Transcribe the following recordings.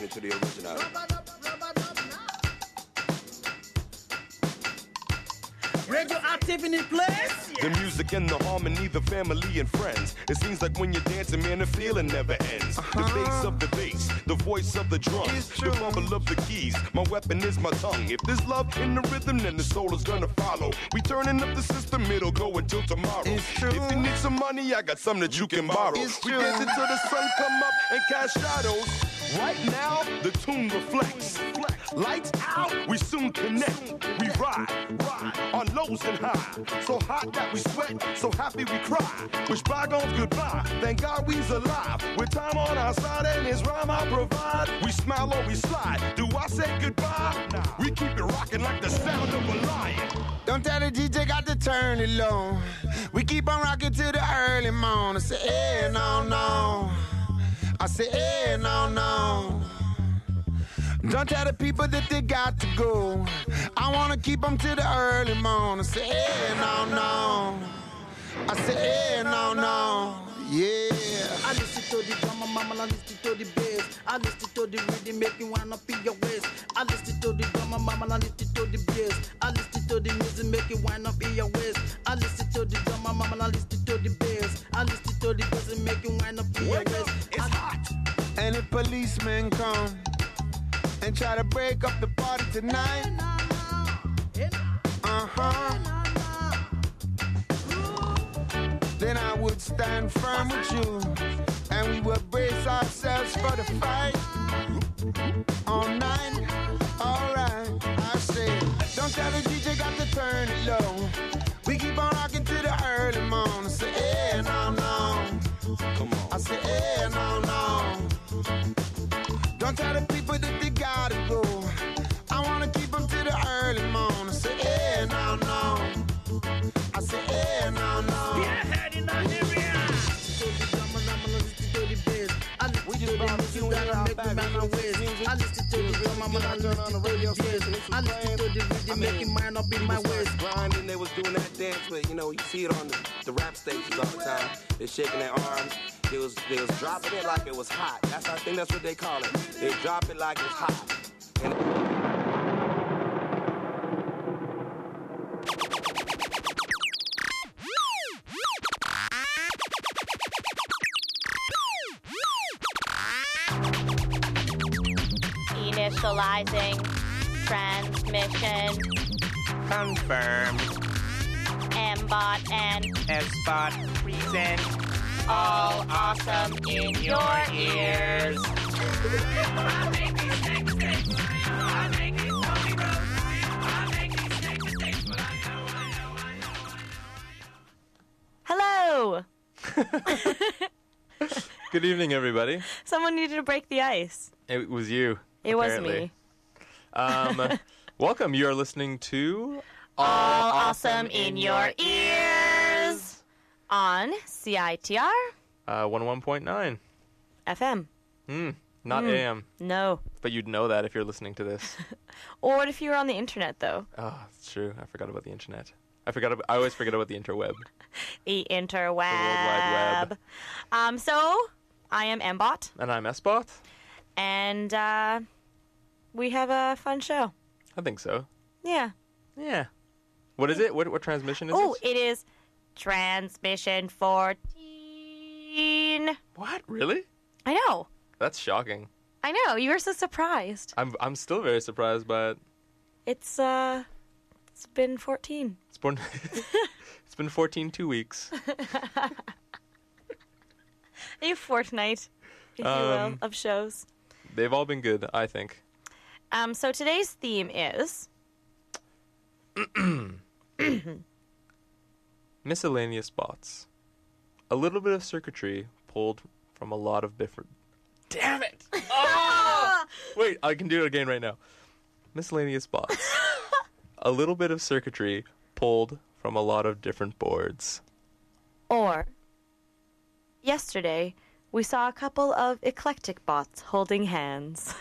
listening to the original. Radioactive in the place. The music and the harmony, the family and friends. It seems like when you're dancing, man, the feeling never ends. The bass of the bass, the voice of the drums, the bubble of the keys. My weapon is my tongue. If there's love in the rhythm, then the soul is gonna follow. We turning up the system, it'll go until tomorrow. If you need some money, I got some that you can borrow. We dance until the sun come up and cast shadows. Right now, the tune reflects. Lights out, we soon connect. We ride on lows and high. So hot that we sweat, so happy we cry. Wish bygones goodbye, thank God we's alive. With time on our side and his rhyme I provide. We smile or we slide, do I say goodbye? Nah. We keep it rocking like the sound of a lion. Don't tell the DJ got to turn it low. We keep on rocking till the early morning. I say, hey, no, no. I say, hey, no, no. Don't tell the people that they got to go. I wanna keep them till the early morning. Say, hey, no, no. I say, hey, no, no. Yeah. I listen to the drama, mama, I listen to the bass. I listen to the rhythm, make you wanna be your waist. I listen to the drama, mama, I listen to the bass. I listen to the music, make you wanna be your waist. I listen to the drama, mama, I listen to the bass. I listen to the music, make you wanna be your waist. It's hot. And if policemen come and try to break up the party tonight, then I would stand firm with you, and we would brace ourselves for the fight. All night, alright, I say, don't tell the DJ got to turn it low. We keep on rocking till the early morning. Say, hey, no, no. Come on. I say, hey, no, no. Don't tell the people that they gotta go. I wanna keep them till the early morning. Say, hey, no, no. I say, hey, no, no. Yeah, in the area. We just barbecuing in our back. I listen to the drama, man, I listen to the radio station. I listen to the rhythm, making mine up in my waist. Grinding, they was doing that dance, but you know, you see it on the rap stations all the time. They're shaking their arms. They was dropping it like it was hot. I think that's what they call it. They drop it like it's hot. Initializing transmission. Confirmed. M-Bot and S-Bot present. all awesome in your ears. Hello. Good evening, everybody. Someone needed to break the ice. It was you. It apparently. Was me. Welcome. You are listening to All Awesome in Your Ears on CITR 101.9 FM. Not AM. No. But you'd know that if you're listening to this. Or what if you were on the internet, though? Oh, it's true. I forgot about the internet. I always forget about the interweb. The interweb. The World Wide Web. So, I am M-Bot. And I'm S-Bot. And we have a fun show. I think so. Yeah. Yeah. What is it? What transmission is Oh, this? it is transmission 14. What? Really? I know. That's shocking. I know. You were so surprised. I'm still very surprised by it. It's been 14. It's been 14 2 weeks. A fortnight, if you will, of shows. They've all been good, I think. So today's theme is miscellaneous bots. A little bit of circuitry pulled from a lot of different... Damn it! Oh! Wait, I can do it again right now. Miscellaneous bots. A little bit of circuitry pulled from a lot of different boards. Or yesterday we saw a couple of eclectic bots holding hands.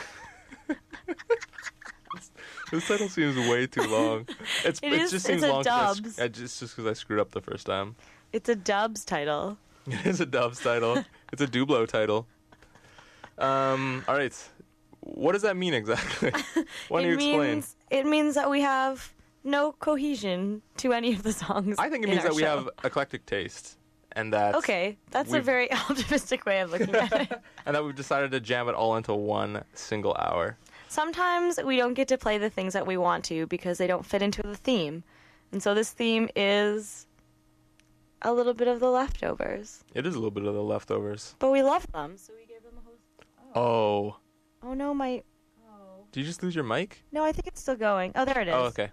This title seems way too long. It just seems long. Dubs. Just because I screwed up the first time. It's a Dubs title. It is a Dubs title. It's a Dublo title. All right. What does that mean exactly? Why don't you explain? It means that we have no cohesion to any of the songs. I think it means that we have eclectic taste. And that that's a very optimistic way of looking at it. And that we've decided to jam it all into one single hour. Sometimes we don't get to play the things that we want to because they don't fit into the theme. And so this theme is a little bit of the leftovers. It is a little bit of the leftovers. But we love them, so we gave them a host. Oh. Oh no, my... Did you just lose your mic? No, I think it's still going. Oh, there it is. Oh, okay.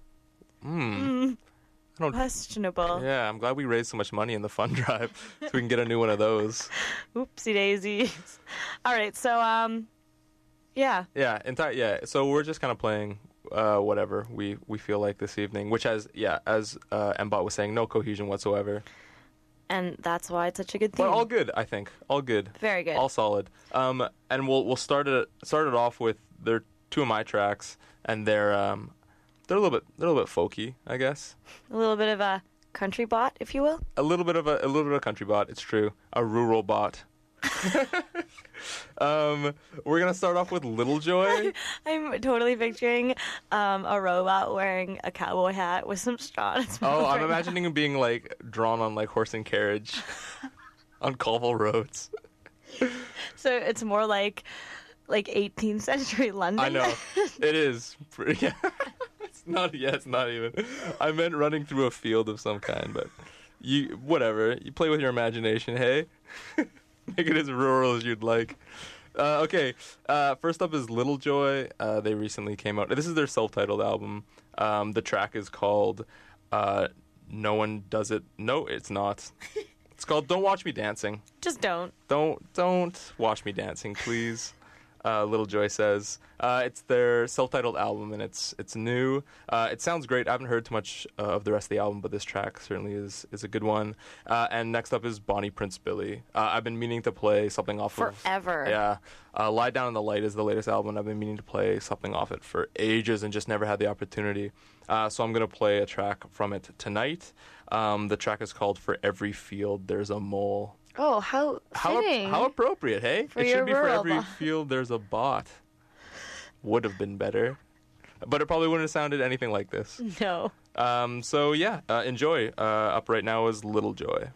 Questionable. Yeah, I'm glad we raised so much money in the fund drive so we can get a new one of those. Oopsie daisies. All right, so yeah. Yeah, so we're just kind of playing whatever we feel like this evening, which has as Mbot was saying, no cohesion whatsoever. And that's why it's such a good theme. But all good, I think. All good. Very good. All solid. And we'll start it off with they're two of my tracks, and they're a little bit folky, I guess. A little bit of a country bot, if you will. A little bit of country bot. It's true. A rural bot. We're gonna start off with Little Joy. I'm totally picturing a robot wearing a cowboy hat with some straw in its mouth. Oh, I'm imagining him being like drawn on like horse and carriage on cobble roads. So it's more like 18th century London. I know. It is. Yeah. It's not even. I meant running through a field of some kind, but whatever. You play with your imagination, hey? Make it as rural as you'd like. Okay. First up is Little Joy. They recently came out. This is their self-titled album. The track is called No One Does It. No, it's not. It's called Don't Watch Me Dancing. Just don't. Don't watch me dancing, please. Little Joy says. It's their self-titled album, and it's new. It sounds great. I haven't heard too much of the rest of the album, but this track certainly is a good one. And next up is Bonnie Prince Billy. I've been meaning to play something off forever. Yeah. Lie Down in the Light is the latest album, and I've been meaning to play something off it for ages and just never had the opportunity. So I'm going to play a track from it tonight. The track is called For Every Field There's a Mole. Oh, how fitting. How appropriate, hey? For it should be For Every bot. Field There's a Bot. Would have been better. But it probably wouldn't have sounded anything like this. No. So, yeah, enjoy. Up right now is Little Joy.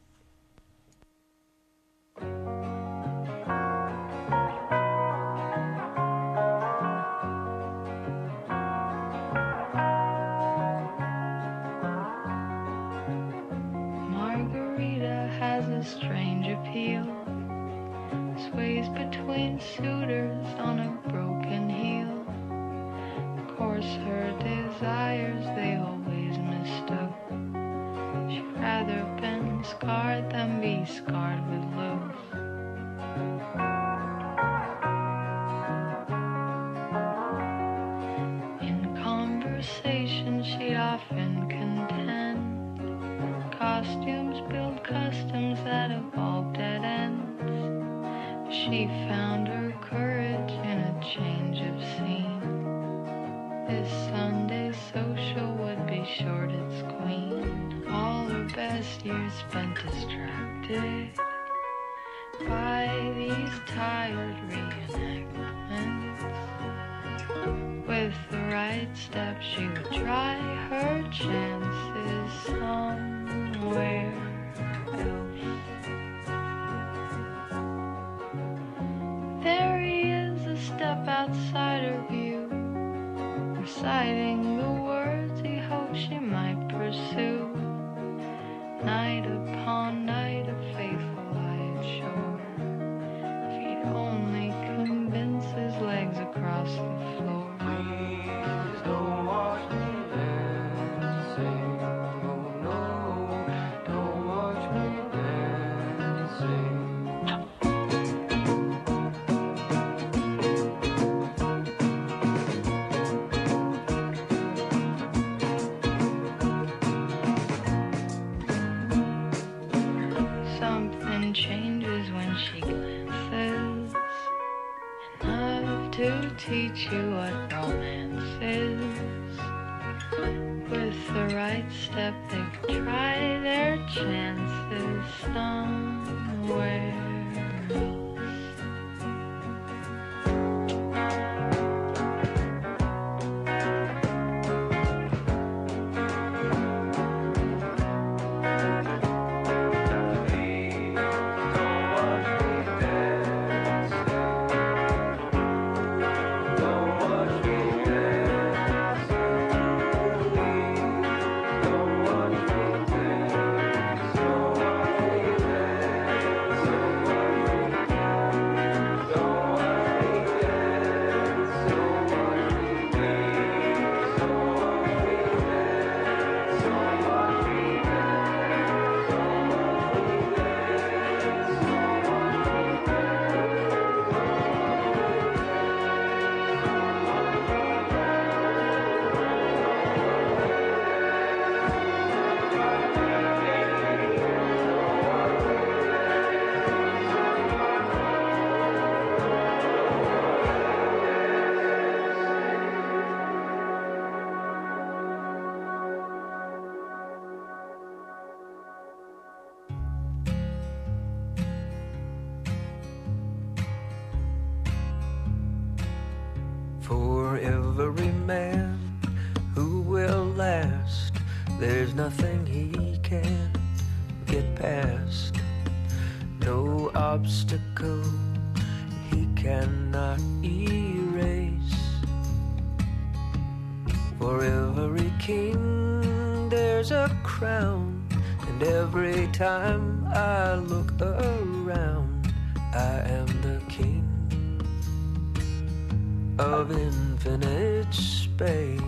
Strange appeal sways between suitors on a broken heel. Of course her desires they always mistook. She'd rather been scarred than be scarred with looks. In conversation she'd often contend. Costumes build customs that evolve dead ends. She found her courage in a change of scene. This Sunday social would be short its queen. All her best years spent distracted by these tired reenactments. With the right step she would try her chances somewhere else. There he is, a step outside her view, reciting the words he hoped she might pursue. Night upon night, a faithful eye at shore. If he'd only convince his legs across the floor. Please don't watch me dancing. Something changes when she glances, enough to teach you what romance is. With the right step they could try their chances somewhere else. nothing he can't get past, no obstacle he cannot erase. For every king there's a crown, and every time I look around, I am the king of infinite space.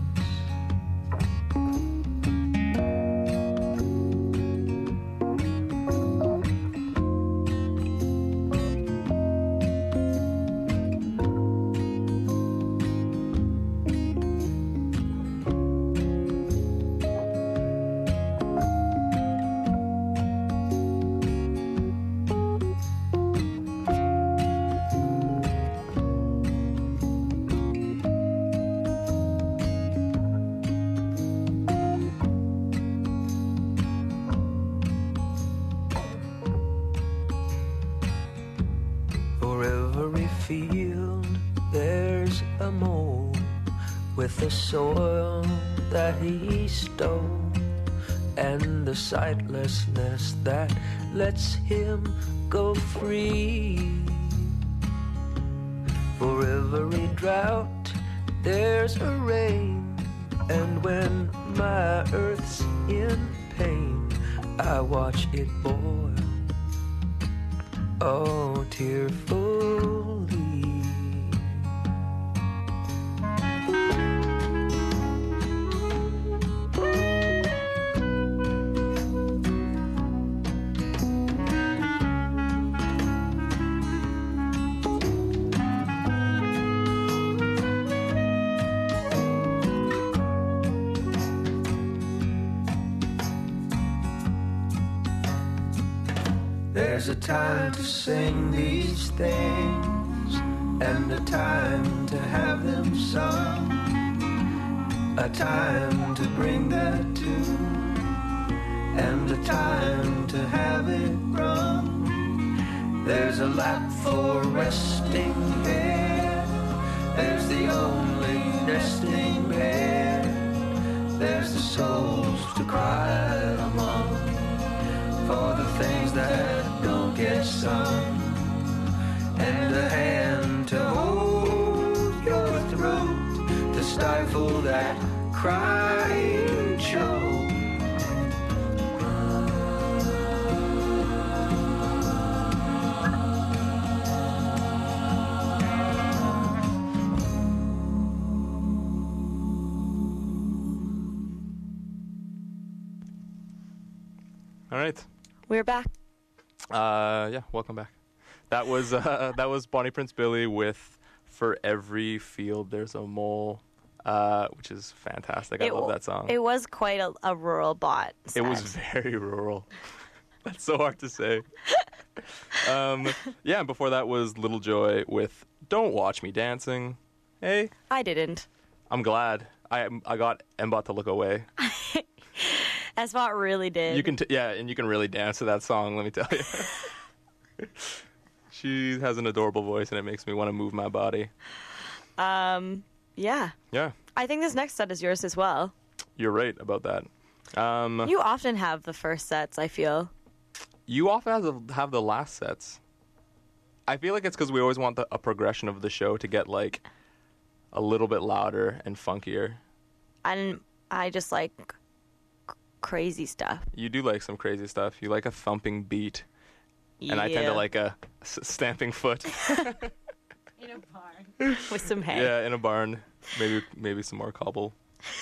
The soil that he stole, and the sightlessness that lets him go free. For every drought there's a rain, and when my earth's in pain, I watch it boil, oh, tearfully. There's a time to sing these things, and a time to have them sung, a time to bring the tune, and a time to have it rung. There's a lap for resting here, there's the only nesting bed, there's the souls to cry among, for the things that don't get sung, and a hand to hold your throat, to stifle that crying choke. All right. We're back. Yeah, welcome back. That was Bonnie Prince Billy with "For Every Field There's a Mole," which is fantastic. I love that song. It was quite a rural bot set. It was very rural. That's so hard to say. Yeah, and before that was Little Joy with "Don't Watch Me Dancing." Hey, I didn't. I'm glad. I got Mbot to look away. Spot really did. You can, and you can really dance to that song. Let me tell you. She has an adorable voice, and it makes me want to move my body. Yeah. Yeah. I think this next set is yours as well. You're right about that. You often have the first sets, I feel. You often have the last sets. I feel like it's because we always want a progression of the show to get, like, a little bit louder and funkier. And I just like crazy stuff. You do like some crazy stuff. You like a thumping beat. Yeah. And I tend to like a stamping foot. In a barn. With some hay. Yeah, in a barn. Maybe some more cobble.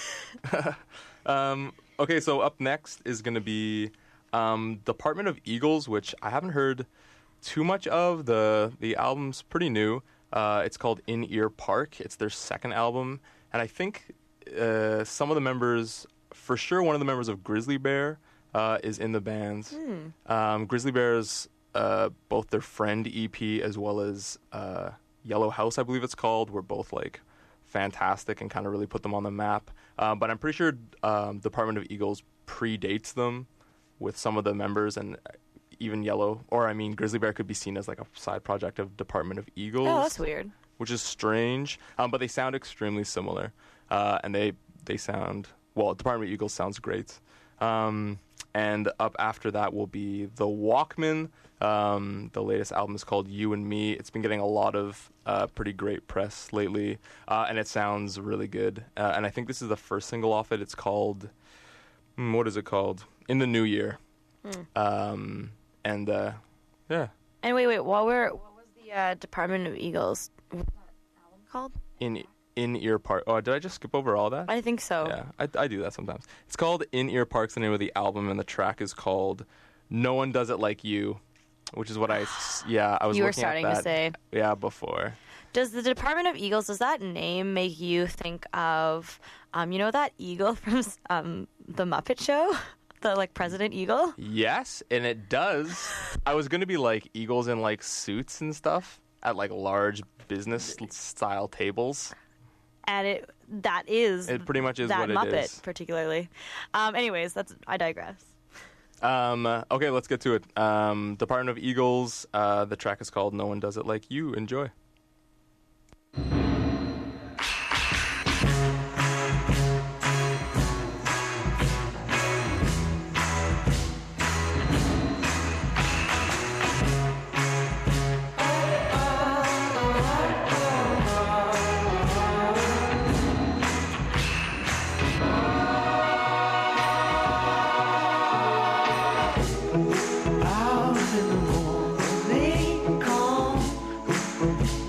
Okay, so up next is going to be Department of Eagles, which I haven't heard too much of. The album's pretty new. It's called In Ear Park. It's their second album. And I think some of the members... For sure, one of the members of Grizzly Bear is in the bands. Grizzly Bear's both their Friend EP as well as Yellow House, I believe it's called, were both like fantastic and kind of really put them on the map. But I'm pretty sure Department of Eagles predates them with some of the members, and even Grizzly Bear could be seen as like a side project of Department of Eagles. Oh, that's weird. Which is strange, but they sound extremely similar, and they sound... Well, Department of Eagles sounds great. And up after that will be The Walkman. The latest album is called You and Me. It's been getting a lot of pretty great press lately, and it sounds really good. And I think this is the first single off it. It's called, what is it called? In the New Year. And yeah. And wait, what was the Department of Eagles? What was that album called? In-Ear Park. Oh, did I just skip over all that? I think so. Yeah, I do that sometimes. It's called In-Ear Park's the name of the album, and the track is called No One Does It Like You, which is what I was you were looking at starting that, to say. Yeah, before. Does the Department of Eagles, does that name make you think of, that eagle from the Muppet Show? The, President Eagle? Yes, and it does. I was going to be eagles in, suits and stuff at, large business-style tables. And it pretty much is that what Muppet, it is. particularly. Anyways, I digress. Okay, let's get to it. Department of Eagles, the track is called No One Does It Like You. Enjoy. Out in the morning calm,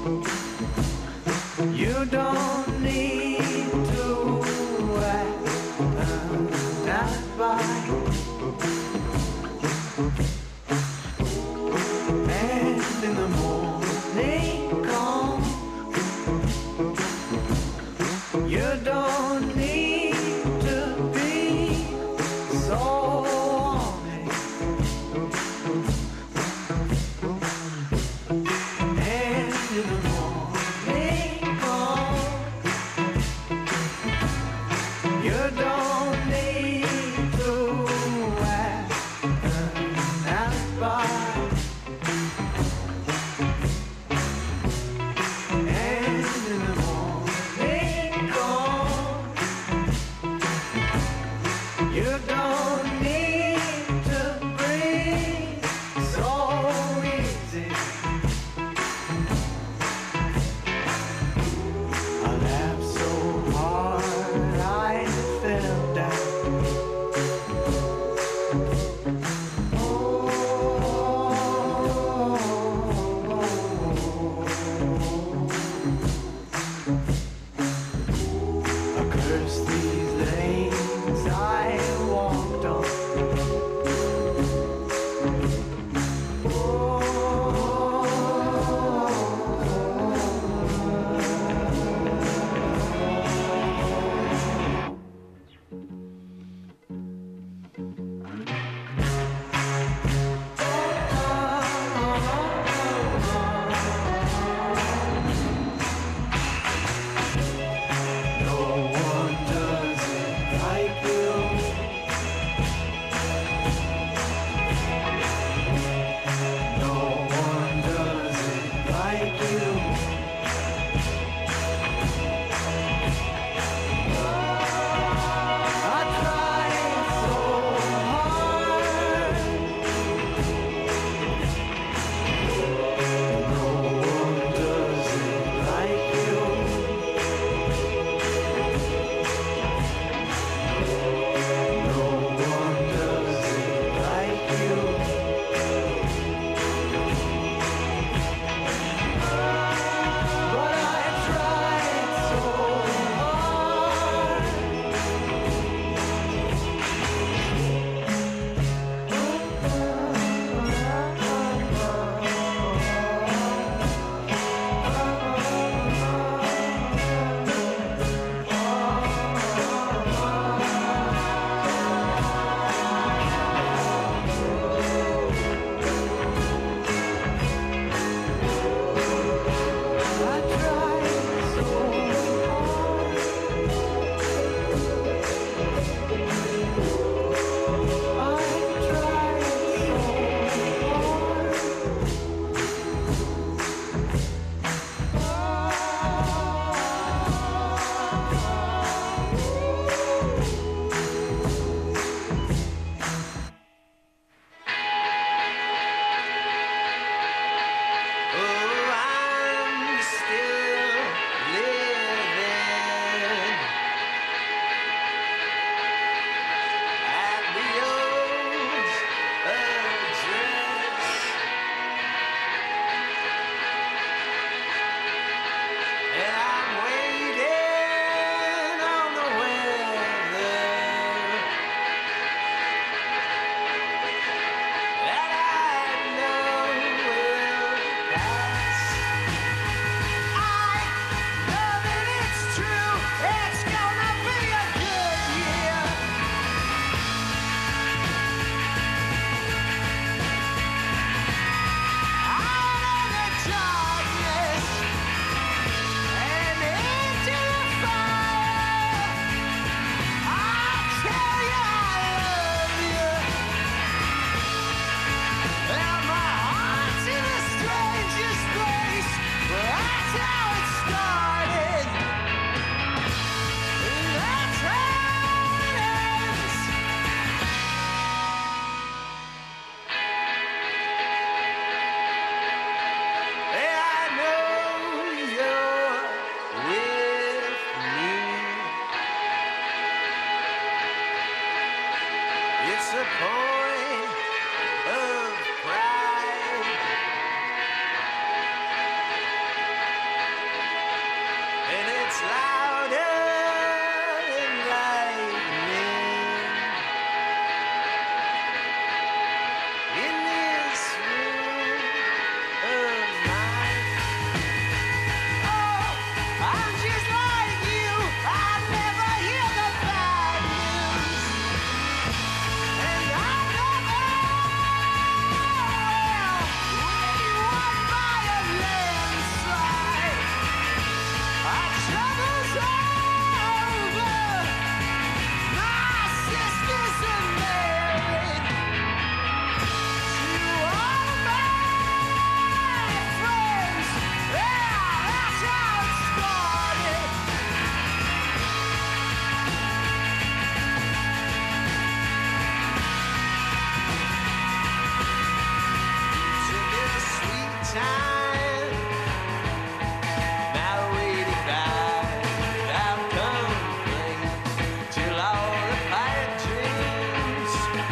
time. Now waiting back without complaint till all the pirate dreams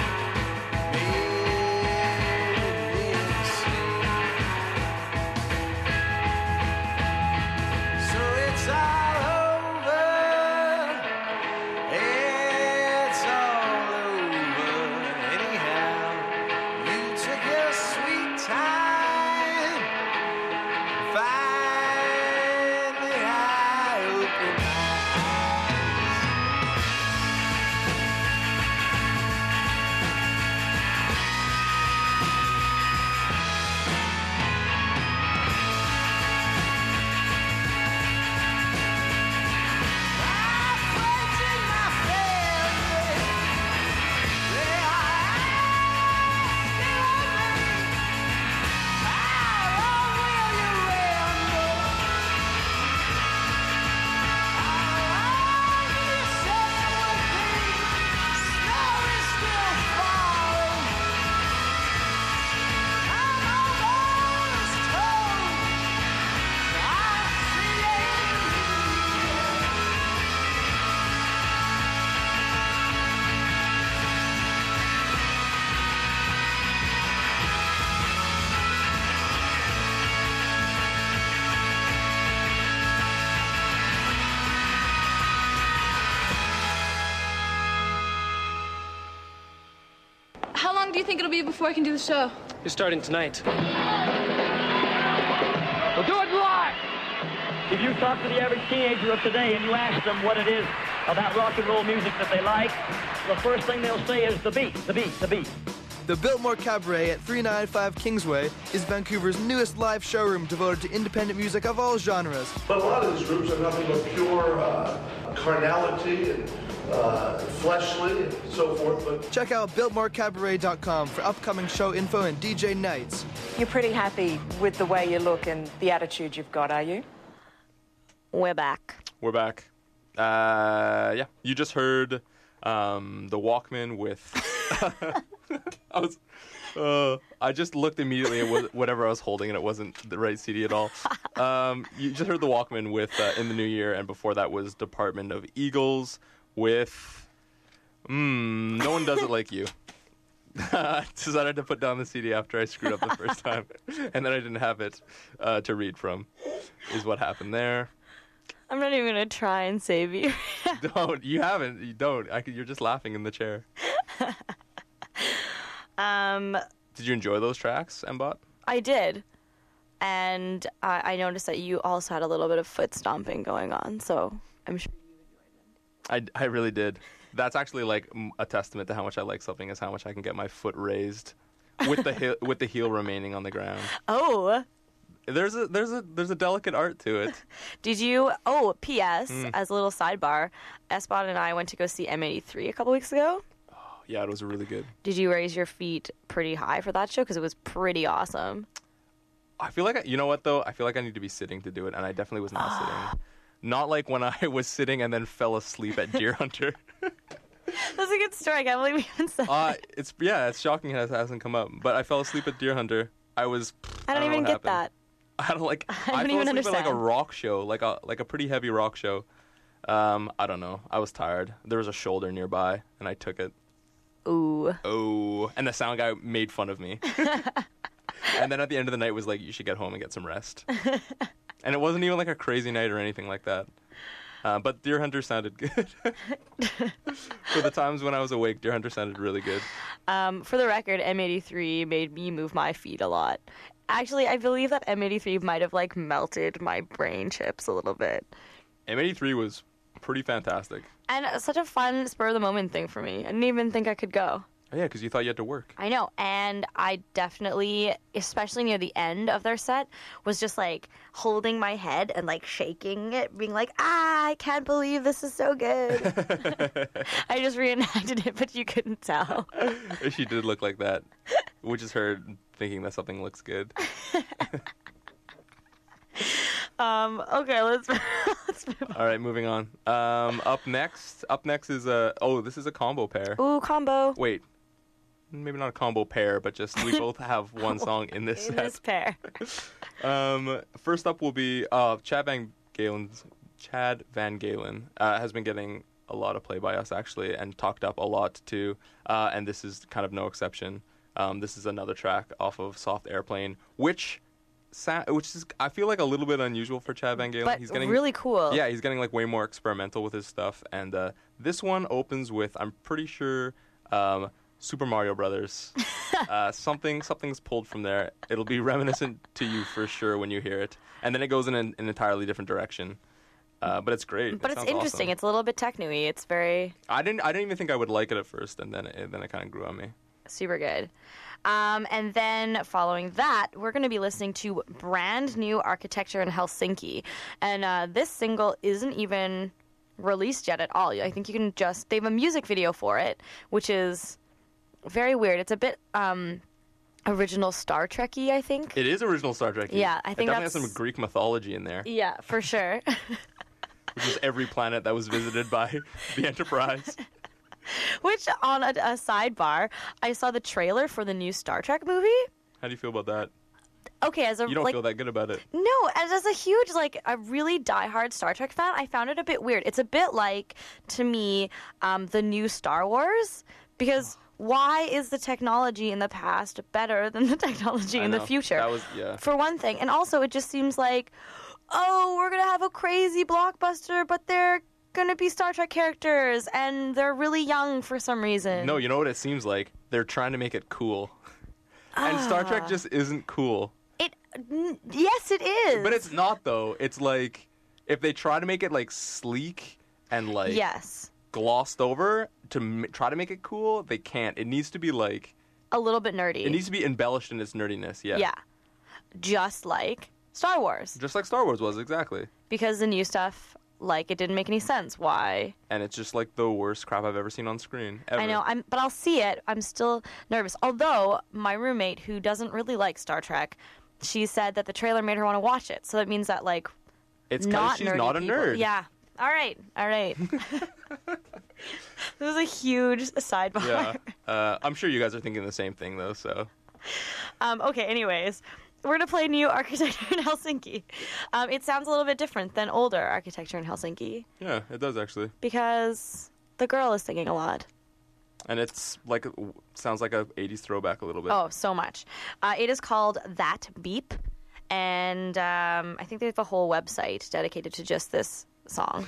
made me insane. So it's all over. It's all over anyhow. You took your sweet time. Finally, I opened my eyes. My friends and my family, they are asking me, how long will you ramble? How long will you stay with me? Snow is still falling. I'm almost home. I'm seeing How long do you think it'll be before I can do the show? You're starting tonight. We'll do it live! If you talk to the average teenager of today and you ask them what it is about rock and roll music that they like, the first thing they'll say is the beat, the beat, the beat. The Biltmore Cabaret at 395 Kingsway is Vancouver's newest live showroom devoted to independent music of all genres. But a lot of these groups are nothing but pure carnality and fleshly and so forth. But Check out BiltmoreCabaret.com for upcoming show info and DJ nights. You're pretty happy with the way you look and the attitude you've got, are you? We're back. We're back. Yeah. You just heard the Walkman with... I just looked immediately at whatever I was holding, and it wasn't the right CD at all. You just heard the Walkman with In the New Year, and before that was Department of Eagles with No One Does It Like You. I decided to put down the CD after I screwed up the first time, and then I didn't have it to read from, is what happened there. I'm not even going to try and save you. Don't. You haven't. You don't. You're just laughing in the chair. Did you enjoy those tracks, Mbot? I did. And I noticed that you also had a little bit of foot stomping going on, so I'm sure you enjoyed it. I really did. That's actually like a testament to how much I like something, is how much I can get my foot raised with the heel remaining on the ground. Oh. There's a delicate art to it. Did you? Oh, P.S. As a little sidebar, Espot and I went to go see M83 a couple weeks ago. Oh, yeah, it was really good. Did you raise your feet pretty high for that show? Because it was pretty awesome. I feel like you know what though? I feel like I need to be sitting to do it, and I definitely was not sitting. Not like when I was sitting and then fell asleep at Deer Hunter. That's a good story. I can't believe we haven't said that. It's shocking it hasn't come up. But I fell asleep at Deer Hunter. I don't even get that. I fell even asleep understand. at like a rock show, like a pretty heavy rock show. I don't know. I was tired. There was a shoulder nearby, and I took it. Ooh. Oh, and the sound guy made fun of me. And then at the end of the night was like, you should get home and get some rest. And it wasn't even like a crazy night or anything like that. But Deer Hunter sounded good. For the times when I was awake, Deer Hunter sounded really good. For the record, M83 made me move my feet a lot. Actually, I believe that M83 might have like melted my brain chips a little bit. M83 was pretty fantastic. And such a fun spur of the moment thing for me. I didn't even think I could go. Oh, yeah, because you thought you had to work. I know. And I definitely, especially near the end of their set, was just like holding my head and like shaking it, being like, I can't believe this is so good. I just reenacted it, but you couldn't tell. She did look like that, which is her thinking that something looks good. Okay, let's move on. All right, moving on. Up next is this is a combo pair. Ooh, combo. Wait, maybe not a combo pair, but just we both have one song in this set. This pair. First up will be Chad Van Galen has been getting a lot of play by us, actually, and talked up a lot, too. And this is kind of no exception. This is another track off of Soft Airplane, which is, I feel like, a little bit unusual for Chad Van Galen. But he's getting really cool. Yeah, he's getting like way more experimental with his stuff. And this one opens with, I'm pretty sure, Super Mario Brothers. Something's pulled from there. It'll be reminiscent to you for sure when you hear it. And then it goes in an entirely different direction. But it's great. But it's interesting. Awesome. It's a little bit techno-y. It's very... I didn't even think I would like it at first, and then it kind of grew on me. Super good. And then following that, we're going to be listening to Brand New Architecture in Helsinki. And this single isn't even released yet at all. I think you can just... They have a music video for it, which is very weird. It's a bit... original Star Trek-y, I think. It is original Star Trek-y. Yeah, I think it definitely has some Greek mythology in there. Yeah, for sure. Which is every planet that was visited by the Enterprise. Which, on a sidebar, I saw the trailer for the new Star Trek movie. How do you feel about that? Okay, you don't feel that good about it. No, as a huge, a really diehard Star Trek fan, I found it a bit weird. It's a bit like, to me, the new Star Wars, because why is the technology in the past better than the technology in the future? That was, yeah. For one thing. And also, it just seems like, oh, we're going to have a crazy blockbuster, but they're going to be Star Trek characters, and they're really young for some reason. No, you know what it seems like? They're trying to make it cool. And Star Trek just isn't cool. Yes, it is. But it's not, though. It's like, if they try to make it, sleek and, yes, glossed over to try to make it cool, they can't. It needs to be, a little bit nerdy. It needs to be embellished in its nerdiness, yeah. Yeah. Just like Star Wars. Just like Star Wars was, exactly. Because the new stuff, it didn't make any sense. Why? And it's just, the worst crap I've ever seen on screen, ever. I know, but I'll see it. I'm still nervous. Although, my roommate, who doesn't really like Star Trek, she said that the trailer made her want to watch it. So that means that, it's because she's not a nerd. Yeah. All right. This is a huge sidebar. Yeah. I'm sure you guys are thinking the same thing, though, so. Okay, anyways. We're going to play New Architecture in Helsinki. It sounds a little bit different than older Architecture in Helsinki. Yeah, it does, actually. Because the girl is singing a lot. And it's sounds like a 80s throwback a little bit. Oh, so much. It is called That Beep. And I think they have a whole website dedicated to just this song.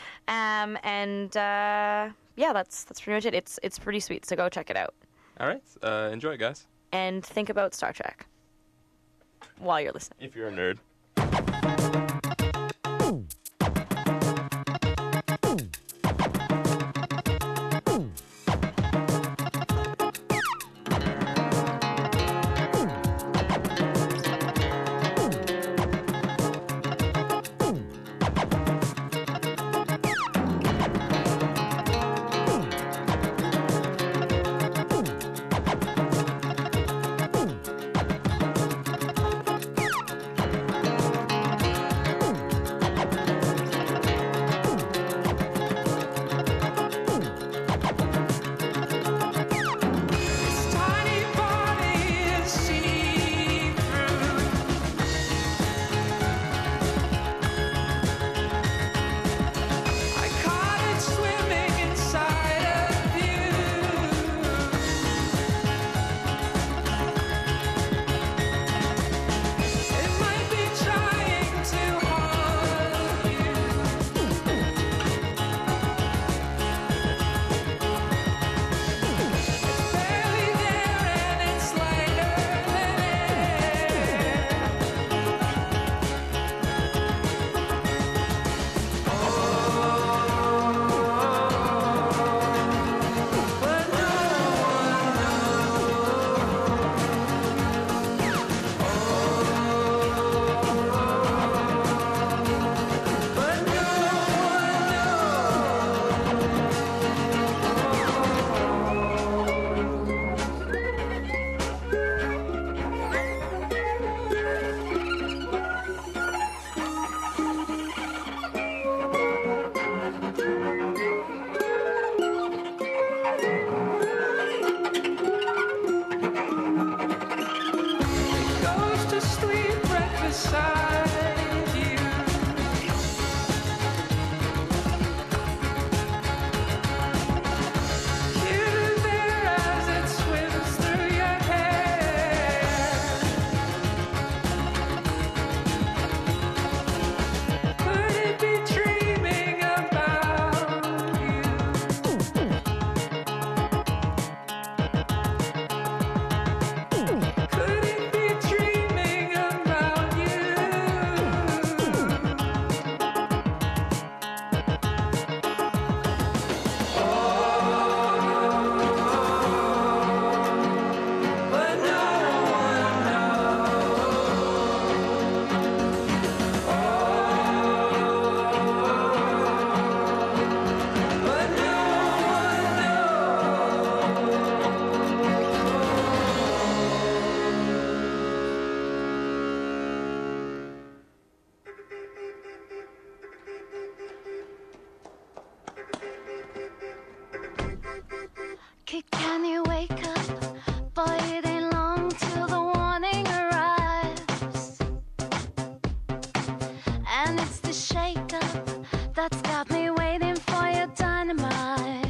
Yeah, that's pretty much it. It's pretty sweet, so go check it out. All right. Enjoy it, guys. And think about Star Trek while you're listening. If you're a nerd. a sweet breakfast beside you. You there as it swims through your hair. Could it be dreaming about you? Could it be dreaming about you? But no one But Can you wake up? Boy, it ain't long till the warning arrives. And it's the shake-up that's got me waiting for your dynamite.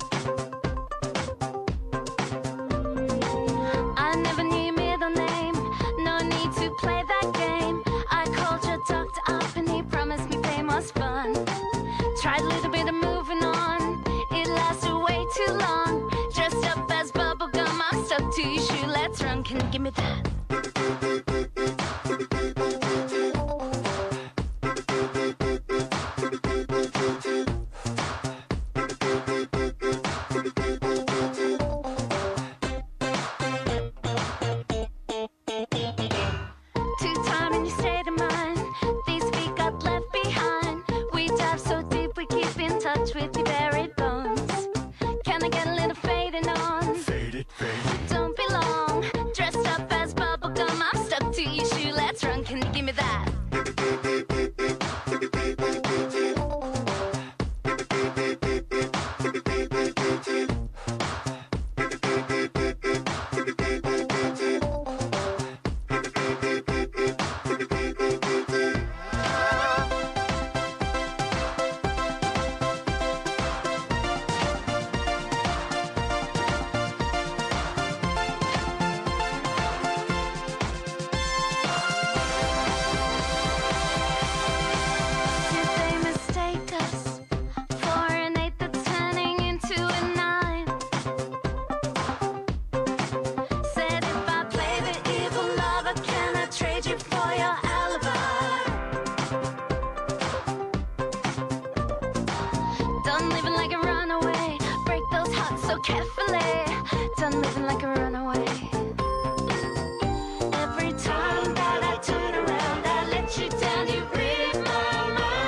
I never knew your middle name, no need to play that game. I called your doctor up and he promised me pain was fun. Tried a little bit of moving on, it lasted way too long. Dressed up as bubblegum, I'm stuck to your shoe, let's run, can you give me that? Two-time in your state of mind, these feet got left behind. We dive so deep, we keep in touch with your buried bones. Can I get a little fading on? Faded. Don't be long, dressed up as bubblegum, I'm stuck to your shoe, let's run, can you give me that? Did they mistake us for an 8 that's turning into a 9? Said if I play the evil lover, can I trade you for your alibi? Done living like a runaway, break those hearts so carefully. Done living like a runaway. Every time that I turn around, I let you down, you read my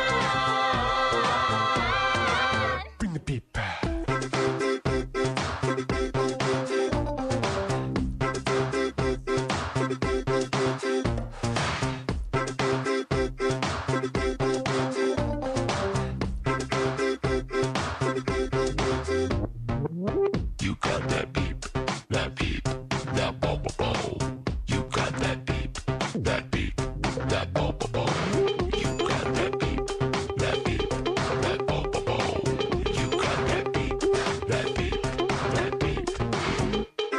mind. Bring the beat back. You got that beep, that bow bow bow. You got that beep, that bow bow bow. You got that beep, that bow bow bow. You got that beep, that beep.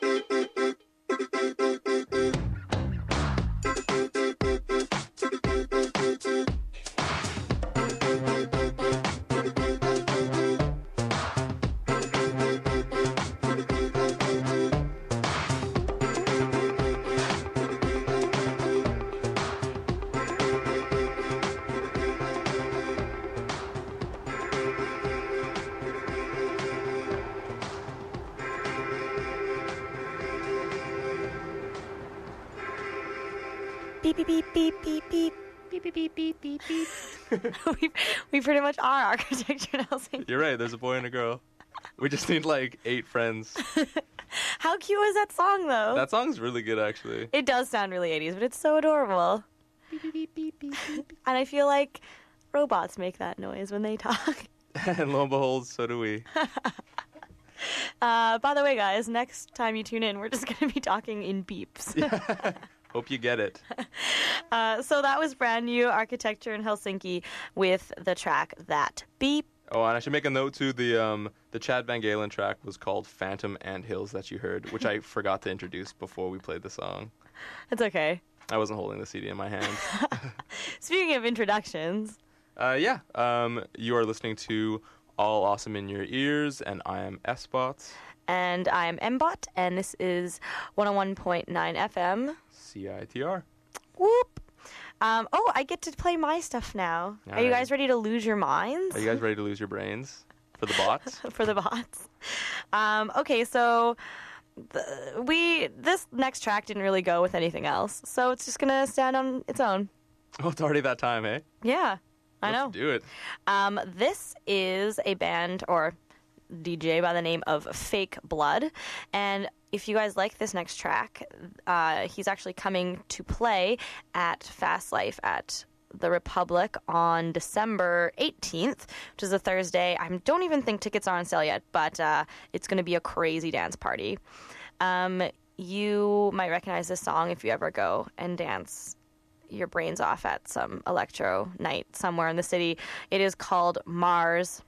Beep beep beep beep beep beep beep beep beep beep beep beep. we pretty much are Architecture Nelson. You're right, there's a boy and a girl. We just need like 8 friends. How cute was that song though? That song's really good actually. It does sound really 80s, but it's so adorable. Beep, beep, beep, beep, beep, beep. And I feel like robots make that noise when they talk. And lo and behold, so do we. By the way, guys, next time you tune in, we're just going to be talking in beeps. Hope you get it. So that was brand new Architecture in Helsinki with the track That Beep. Oh, and I should make a note too. The Chad Van Galen track was called Phantom and Hills that you heard, which I forgot to introduce before we played the song. It's okay. I wasn't holding the CD in my hand. Speaking of introductions. You are listening to All Awesome in Your Ears, and I am S-Bots. And I'm Mbot, and this is 101.9 FM. CITR. Whoop. I get to play my stuff now. Are you guys ready to lose your minds? Are you guys ready to lose your brains? For the bots? For the bots. Okay, so this next track didn't really go with anything else, so it's just gonna stand on its own. Oh, it's already that time, eh? Yeah, I know. Let's do it. This is a band or DJ by the name of Fake Blood, and if you guys like this next track, he's actually coming to play at Fast Life at the Republic on December 18th, which is a Thursday. I don't even think tickets are on sale yet, but it's going to be a crazy dance party. You might recognize this song if you ever go and dance your brains off at some electro night somewhere in the city. It is called Mars.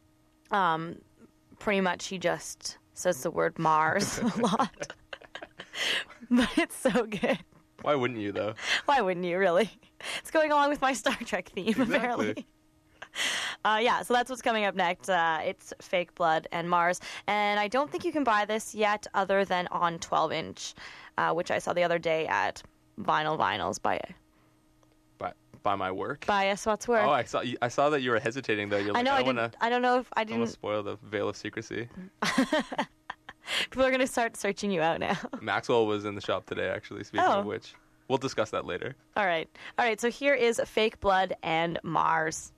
Pretty much he just says the word Mars a lot. But it's so good. Why wouldn't you, though? Why wouldn't you, really? It's going along with my Star Trek theme, apparently. So that's what's coming up next. It's Fake Blood and Mars. And I don't think you can buy this yet other than on 12-inch, which I saw the other day at Vinyls by my work? By S-What's Work. Oh, I saw that you were hesitating, though. You're I know, I don't know if I didn't... I want to spoil the veil of secrecy. People are going to start searching you out now. Maxwell was in the shop today, actually, speaking of which. We'll discuss that later. All right, so here is Fake Blood and Mars.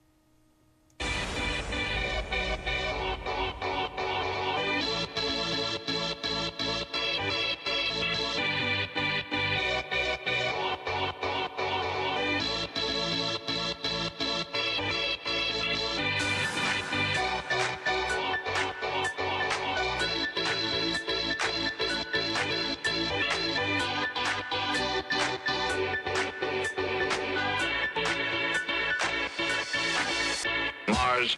Mars.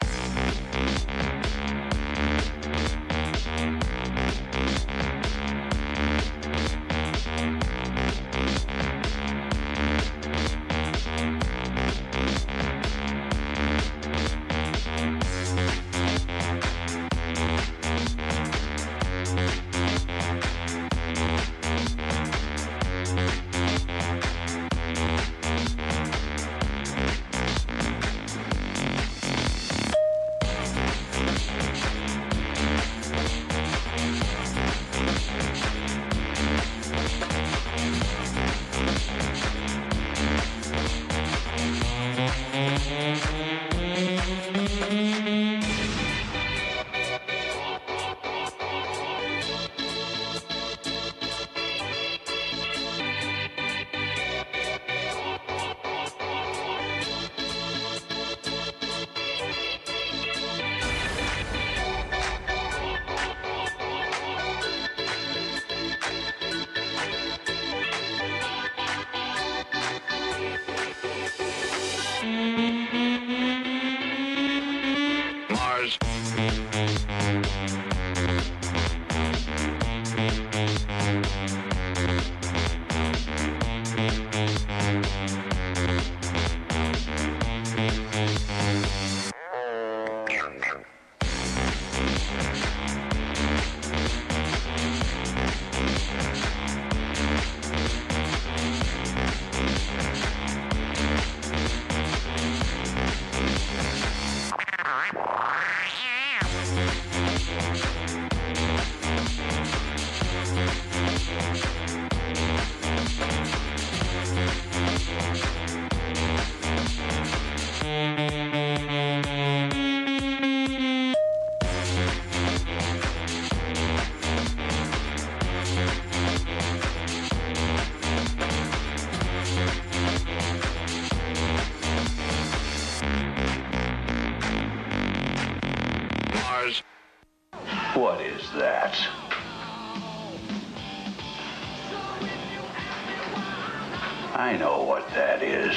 I know what that is.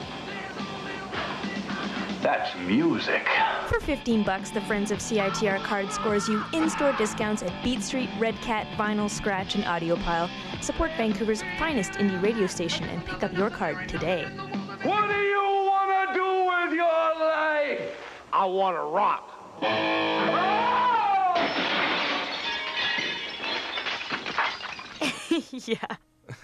That's music. For $15, the Friends of CITR card scores you in-store discounts at Beat Street, Red Cat, Vinyl, Scratch, and Audiopile. Support Vancouver's finest indie radio station and pick up your card today. What do you want to do with your life? I want to rock. Yeah.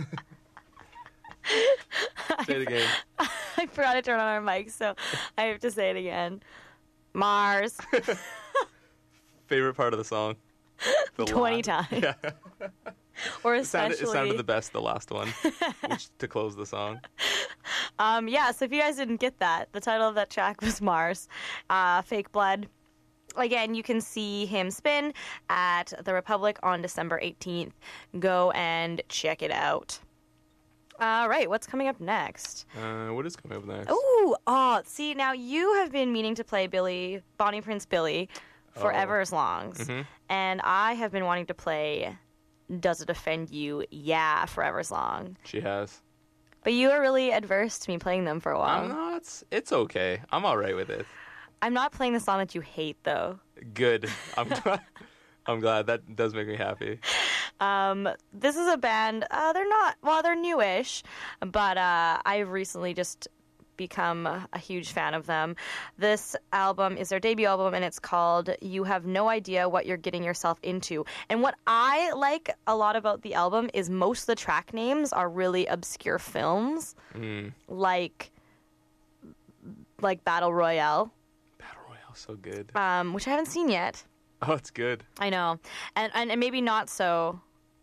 Say it again. I forgot to turn on our mic, so I have to say it again. Mars. Favorite part of the song? The 20 times. Yeah. Or It especially. sounded the best, the last one, which to close the song. Yeah, so if you guys didn't get that, the title of that track was Mars, Fake Blood. Again, you can see him spin at the Republic on December 18th. Go and check it out. All right, what's coming up next? What is coming up next? Ooh, see, now you have been meaning to play Bonnie Prince Billy forever as long. Mhm. And I have been wanting to play Does It Offend You? Yeah, forever as long. She has. But you were really adverse to me playing them for a while. No, it's okay. I'm all right with it. I'm not playing the song that you hate, though. Good. I'm glad. I'm glad. That does make me happy. This is a band, they're newish, but I've recently just become a huge fan of them. This album is their debut album, and it's called You Have No Idea What You're Getting Yourself Into. And what I like a lot about the album is most of the track names are really obscure films, like Battle Royale. Battle Royale, so good. Which I haven't seen yet. Oh, it's good. I know, and maybe not so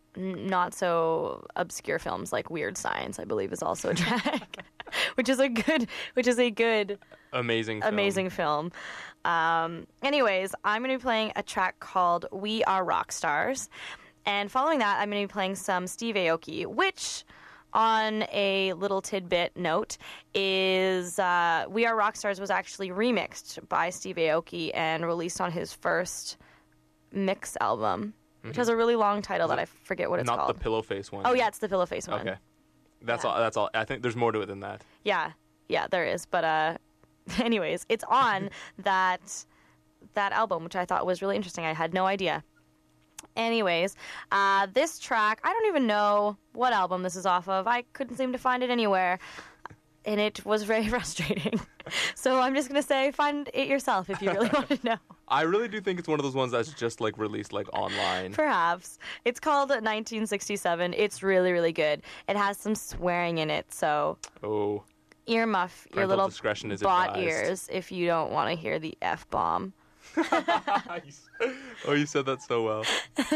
obscure films like Weird Science, I believe, is also a track, which is a good amazing film. Anyways, I'm going to be playing a track called "We Are Rock Stars," and following that, I'm going to be playing some Steve Aoki, which, on a little tidbit note, is "We Are Rock Stars" was actually remixed by Steve Aoki and released on his first mix album, which has a really long title that I forget what it's called. Not the Pillowface one. Oh yeah, it's the Pillowface one. Okay, that's all. I think there's more to it than that. Yeah, there is. But anyways, it's on that album, which I thought was really interesting. I had no idea. Anyways, this track, I don't even know what album this is off of. I couldn't seem to find it anywhere, and it was very frustrating. So I'm just going to say find it yourself if you really want to know. I really do think it's one of those ones that's just released online. Perhaps. It's called 1967. It's really, really good. It has some swearing in it, so earmuff your Parental little discretion is bot advised. ears if you don't want to hear the F-bomb. Oh, you said that so well.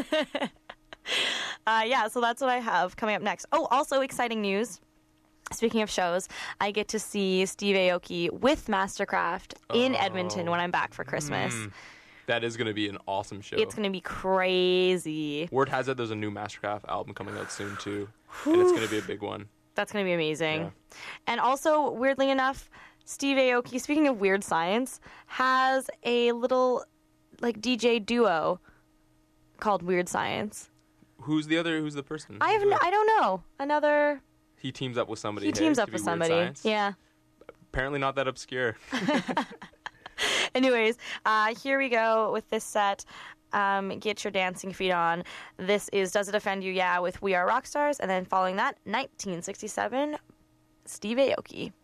Yeah, so that's what I have coming up next. Oh, also exciting news. Speaking of shows, I get to see Steve Aoki with Mastercraft in Edmonton when I'm back for Christmas. That is going to be an awesome show. It's going to be crazy. Word has it there's a new Mastercraft album coming out soon, too. And it's going to be a big one. That's going to be amazing. Yeah. And also, weirdly enough, Steve Aoki, speaking of Weird Science, has a little DJ duo called Weird Science. Who's the person? I don't know. He teams up with somebody. He teams up with somebody. Yeah. Apparently not that obscure. Anyways, here we go with this set. Get your dancing feet on. This is Does It Offend You? Yeah, with We Are Rock Stars. And then following that, 1967, Steve Aoki.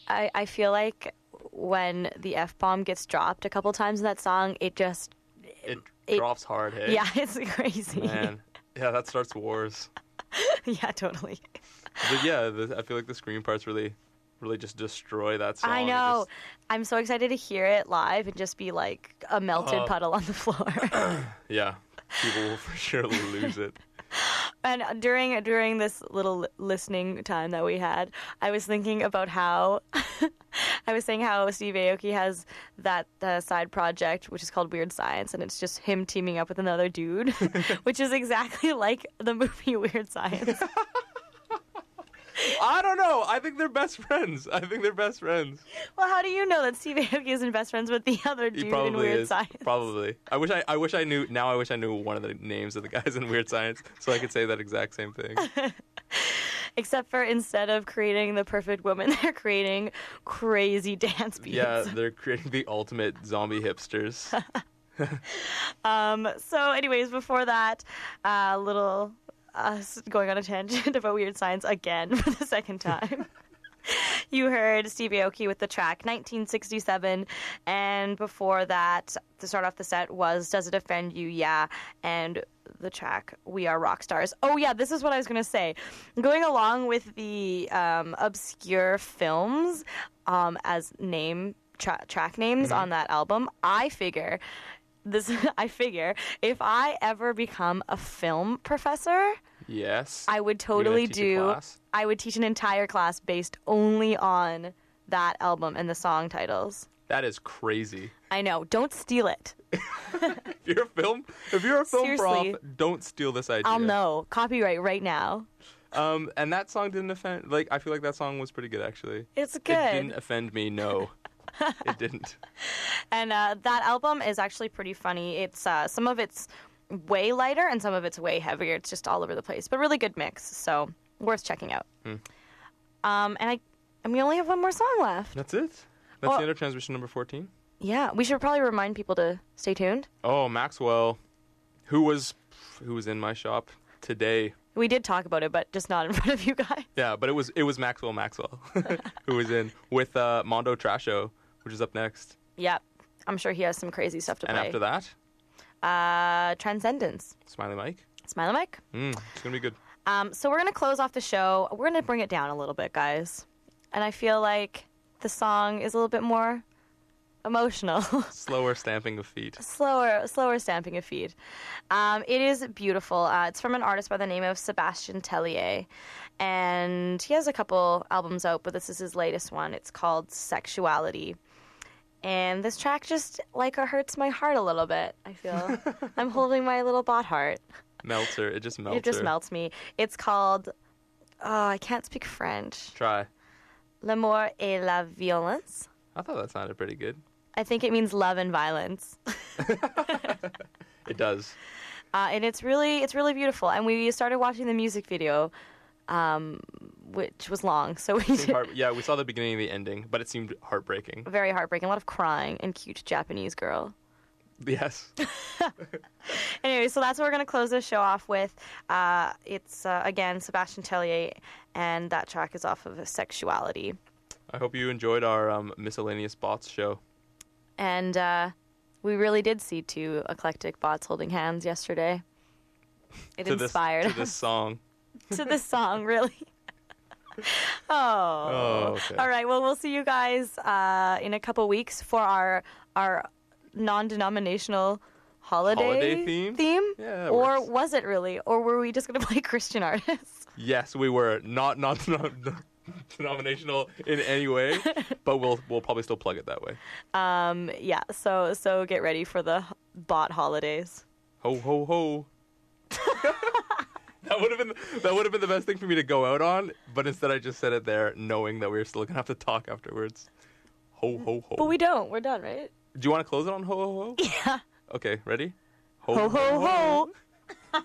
I feel like when the F-bomb gets dropped a couple times in that song, it drops hard, hey? Yeah, it's crazy. Man. Yeah, that starts wars. Yeah, totally. But yeah, I feel like the scream parts really just destroy that song. I know. I'm so excited to hear it live and just be like a melted puddle on the floor. Yeah, people will for sure lose it. And during this little listening time that we had, I was thinking about how I was saying how Steve Aoki has that side project which is called Weird Science, and it's just him teaming up with another dude, which is exactly like the movie Weird Science. I don't know. I think they're best friends. Well, how do you know that Steve Aoki isn't best friends with the other dude in Weird Science? Probably. I wish I knew. Now I wish I knew one of the names of the guys in Weird Science, so I could say that exact same thing. Except for instead of creating the perfect woman, they're creating crazy dance beats. Yeah, they're creating the ultimate zombie hipsters. So, anyways, before that, little us going on a tangent about Weird Science again for the second time. You heard Steve Aoki with the track 1967, and before that, to start off the set, was Does It Offend You? Yeah, and the track We Are Rock Stars. Oh yeah, this is what I was going to say. Going along with the obscure films as track names on that album, I figure if I ever become a film professor, yes, I would totally I would teach an entire class based only on that album and the song titles. That is crazy. I know. Don't steal it. If you're a film prof, don't steal this idea. I'll know. Copyright right now. And that song didn't offend. Like, I feel like that song was pretty good, actually. It's good. It didn't offend me. No, it didn't. And that album is actually pretty funny. It's some of it's way lighter and some of it's way heavier. It's just all over the place, but really good mix. So worth checking out. And we only have one more song left. That's it. That's the end of transmission number 14. Yeah, we should probably remind people to stay tuned. Oh, Maxwell, who was in my shop today. We did talk about it, but just not in front of you guys. Yeah, but it was Maxwell who was in with Mondo Trasho, which is up next. Yep, I'm sure he has some crazy stuff to play. And after that, Transcendence. Smiley Mike. It's gonna be good. So we're gonna close off the show. We're gonna bring it down a little bit, guys, and I feel like the song is a little bit more emotional. Slower stamping of feet. Slower stamping of feet. It is beautiful. It's from an artist by the name of Sebastian Tellier, and he has a couple albums out, but this is his latest one. It's called Sexuality. And this track just hurts my heart a little bit, I feel. I'm holding my little bot heart. Melts her. It just melts her. It just melts me. It's called, I can't speak French. Try. L'amour et la violence. I thought that sounded pretty good. I think it means love and violence. It does. And it's really beautiful. And we started watching the music video, which was long. So we saw the beginning and the ending, but it seemed heartbreaking. Very heartbreaking. A lot of crying and cute Japanese girl. Yes. Anyway, so that's what we're going to close this show off with. It's, again, Sebastian Tellier, and that track is off of Sexuality. I hope you enjoyed our miscellaneous bots show. And we really did see two eclectic bots holding hands yesterday. It inspired us. To this song. To this song, really. Okay. All right, well, we'll see you guys in a couple weeks for our non-denominational holiday theme? Yeah, or works. Was it really? Or were we just going to play Christian artists? Yes, we were. Not denominational in any way, but we'll probably still plug it that way. Yeah, so get ready for the bot holidays. Ho, ho, ho. That would have been the best thing for me to go out on, but instead I just said it there knowing that we were still going to have to talk afterwards. Ho, ho, ho. But we don't. We're done, right? Do you want to close it on ho, ho, ho? Yeah. Okay, ready? Ho, ho, ho. ho.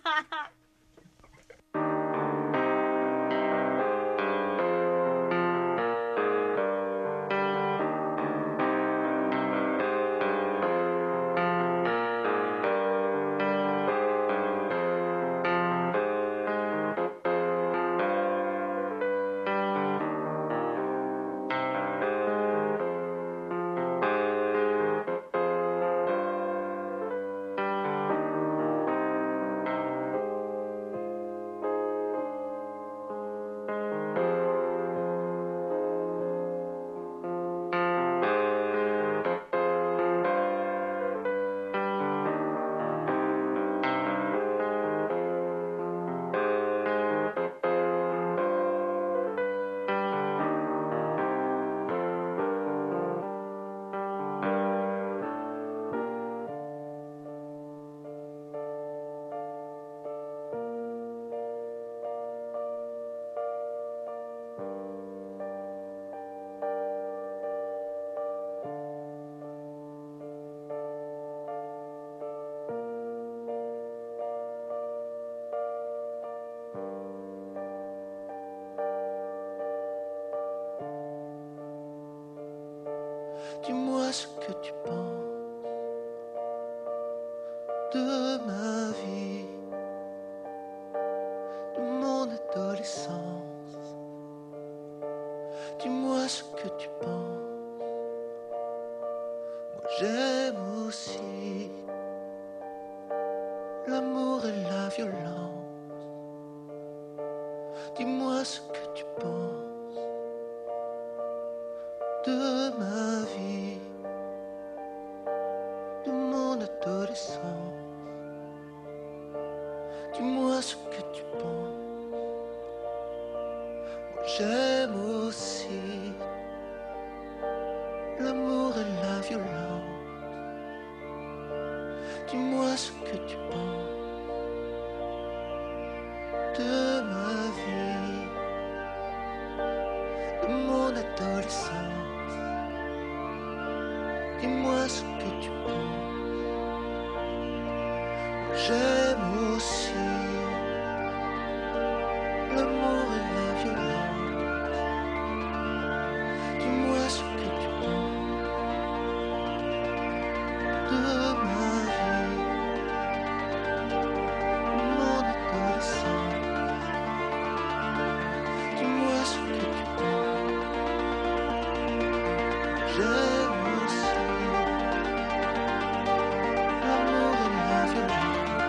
Dis-moi ce que tu penses de ma vie, de mon adolescence. Dis-moi ce que tu penses. Moi j'aime aussi l'amour et la violence. Dis-moi ce que tu penses de ma vie, de mon adolescence. Dis-moi ce que tu penses. Moi j'aime aussi l'amour et la violence. Dis-moi ce que tu penses de ma vie, de mon adolescence. Dis-moi ce que tu penses. Moi j'aime aussi l'amour et la violence. Dis-moi ce que tu penses de ma vie, de mon adolescence. Dis-moi ce que tu penses. J'aime aussi l'amour et la violence.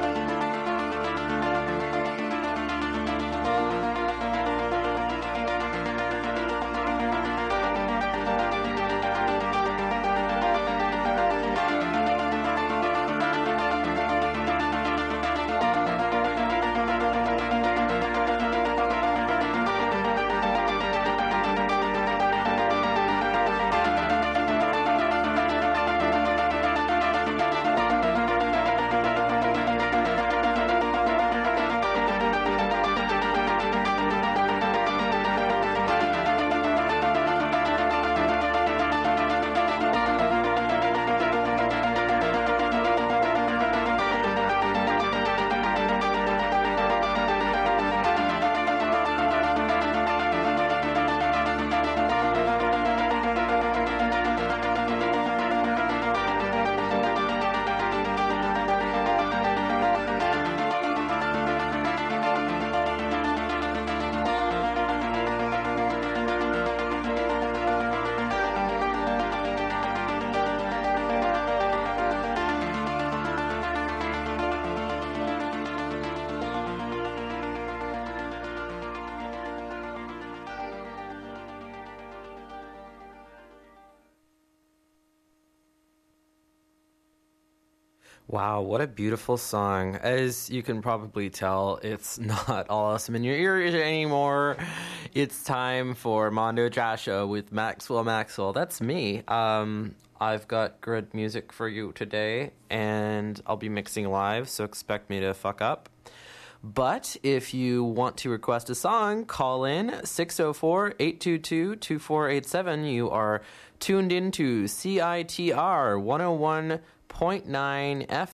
Wow, what a beautiful song. As you can probably tell, it's not all awesome in your ears anymore. It's time for Mondo Jasha with Maxwell. That's me. I've got good music for you today, and I'll be mixing live, so expect me to fuck up. But if you want to request a song, call in 604-822-2487. You are tuned into CITR 101.9